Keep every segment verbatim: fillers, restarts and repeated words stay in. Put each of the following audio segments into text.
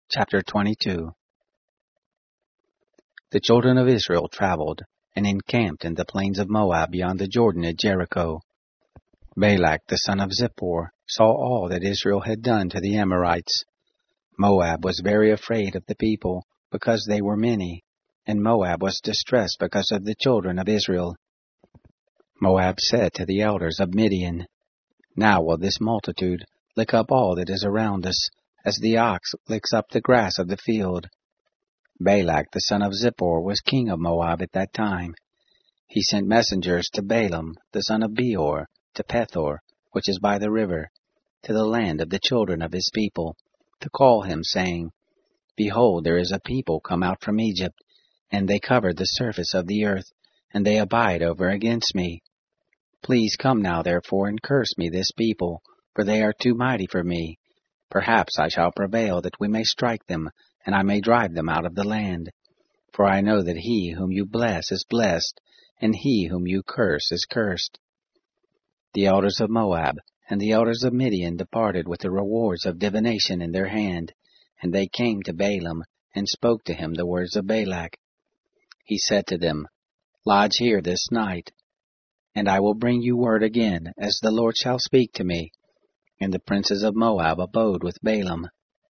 Chapter twenty-two. The children of Israel traveled, and encamped in the plains of Moab beyond the Jordan at Jericho. Balak the son of Zippor saw all that Israel had done to the Amorites. Moab was very afraid of the people, because they were many, and Moab was distressed because of the children of Israel. Moab said to the elders of Midian, "Now will this multitude lick up all that is around us, as the ox licks up the grass of the field." Balak the son of Zippor was king of Moab at that time. He sent messengers to Balaam the son of Beor, to Pethor, which is by the river, to the land of the children of his people, to call him, saying, "Behold, there is a people come out from Egypt, and they cover the surface of the earth, and they abide over against me. Please come now therefore and curse me this people, for they are too mighty for me. Perhaps I shall prevail that we may strike them, and I may drive them out of the land. For I know that he whom you bless is blessed, and he whom you curse is cursed." The elders of Moab and the elders of Midian departed with the rewards of divination in their hand, and they came to Balaam, and spoke to him the words of Balak. He said to them, "Lodge here this night, and I will bring you word again, as the Lord shall speak to me." And the princes of Moab abode with Balaam.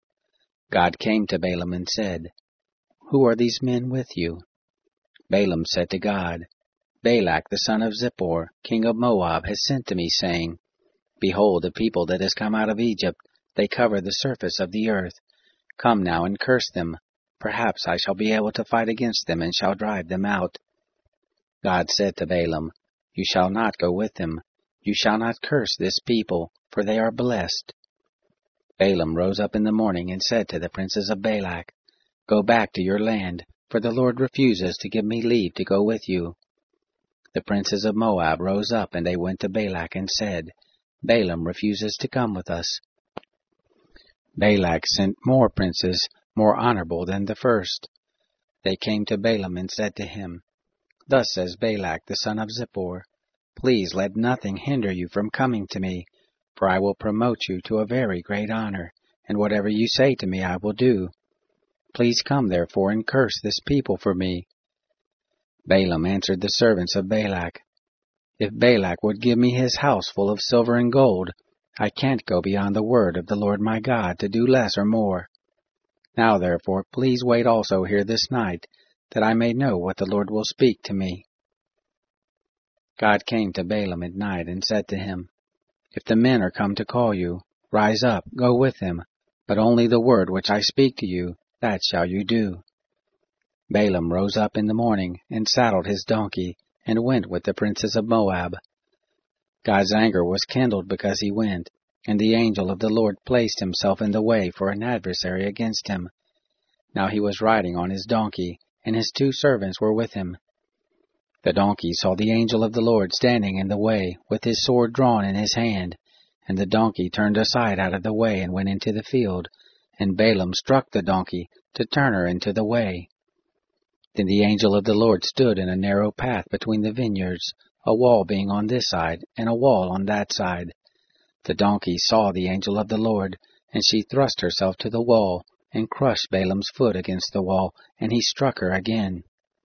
God came to Balaam and said, "Who are these men with you?" Balaam said to God, "Balak the son of Zippor, king of Moab, has sent to me, saying, Behold, the people that has come out of Egypt, they cover the surface of the earth. Come now and curse them. Perhaps I shall be able to fight against them, and shall drive them out." God said to Balaam, "You shall not go with them. You shall not curse this people, for they are blessed." Balaam rose up in the morning and said to the princes of Balak, "Go back to your land, for the Lord refuses to give me leave to go with you." The princes of Moab rose up, and they went to Balak and said, "Balaam refuses to come with us." Balak sent more princes, more honorable than the first. They came to Balaam and said to him, "Thus says Balak the son of Zippor, Please let nothing hinder you from coming to me, for I will promote you to a very great honor, and whatever you say to me I will do. Please come therefore and curse this people for me." Balaam answered the servants of Balak, "If Balak would give me his house full of silver and gold, I can't go beyond the word of the Lord my God to do less or more. Now therefore please wait also here this night, that I may know what the Lord will speak to me." God came to Balaam at night and said to him, "If the men are come to call you, rise up, go with them, but only the word which I speak to you, that shall you do." Balaam rose up in the morning, and saddled his donkey, and went with the princes of Moab. God's anger was kindled because he went, and the angel of the Lord placed himself in the way for an adversary against him. Now he was riding on his donkey, and his two servants were with him. The donkey saw the angel of the Lord standing in the way, with his sword drawn in his hand, and the donkey turned aside out of the way and went into the field, and Balaam struck the donkey to turn her into the way. Then the angel of the Lord stood in a narrow path between the vineyards, a wall being on this side, and a wall on that side. The donkey saw the angel of the Lord, and she thrust herself to the wall, and crushed Balaam's foot against the wall, and he struck her again.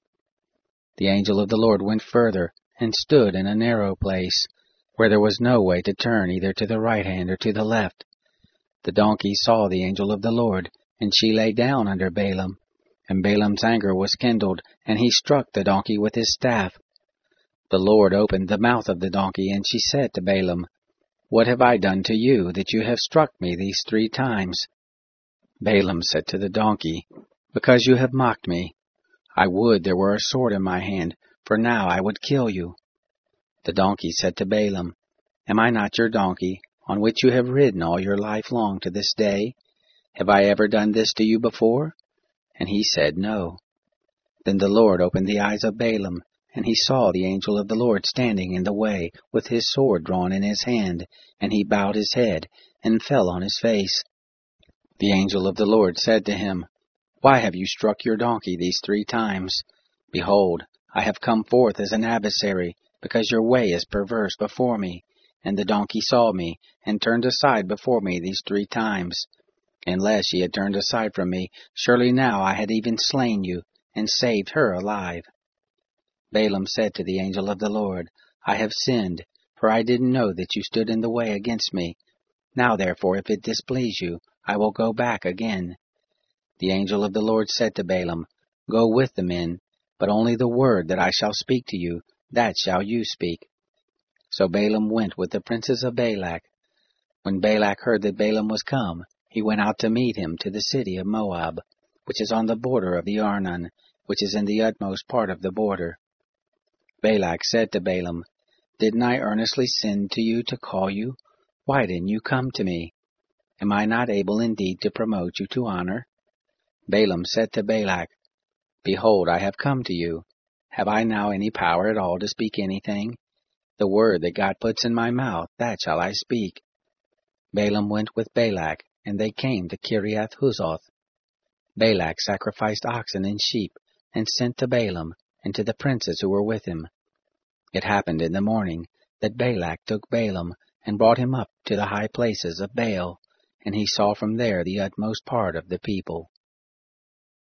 The angel of the Lord went further, and stood in a narrow place, where there was no way to turn either to the right hand or to the left. The donkey saw the angel of the Lord, and she lay down under Balaam. And Balaam's anger was kindled, and he struck the donkey with his staff. The Lord opened the mouth of the donkey, and she said to Balaam, "What have I done to you, that you have struck me these three times?" Balaam said to the donkey, "Because you have mocked me. I would there were a sword in my hand, for now I would kill you." The donkey said to Balaam, "Am I not your donkey, on which you have ridden all your life long to this day? Have I ever done this to you before?" And he said, "No." Then the Lord opened the eyes of Balaam, and he saw the angel of the Lord standing in the way, with his sword drawn in his hand, and he bowed his head, and fell on his face. The angel of the Lord said to him, "Why have you struck your donkey these three times? Behold, I have come forth as an adversary, because your way is perverse before me, and the donkey saw me, and turned aside before me these three times. Unless ye had turned aside from me, surely now I had even slain you, and saved her alive. Balaam said to the angel of the Lord, I have sinned, for I didn't know that you stood in the way against me. Now therefore, if it displease you, I will go back again. The angel of the Lord said to Balaam, Go with the men, but only the word that I shall speak to you, that shall you speak. So Balaam went with the princes of Balak. When Balak heard that Balaam was come, he went out to meet him to the city of Moab, which is on the border of the Arnon, which is in the utmost part of the border. Balak said to Balaam, Didn't I earnestly send to you to call you? Why didn't you come to me? Am I not able indeed to promote you to honor? Balaam said to Balak, Behold, I have come to you. Have I now any power at all to speak anything? The word that God puts in my mouth, that shall I speak. Balaam went with Balak, and they came to Kiriath Huzoth. Balak sacrificed oxen and sheep, and sent to Balaam, and to the princes who were with him. It happened in the morning that Balak took Balaam, and brought him up to the high places of Baal, and he saw from there the utmost part of the people.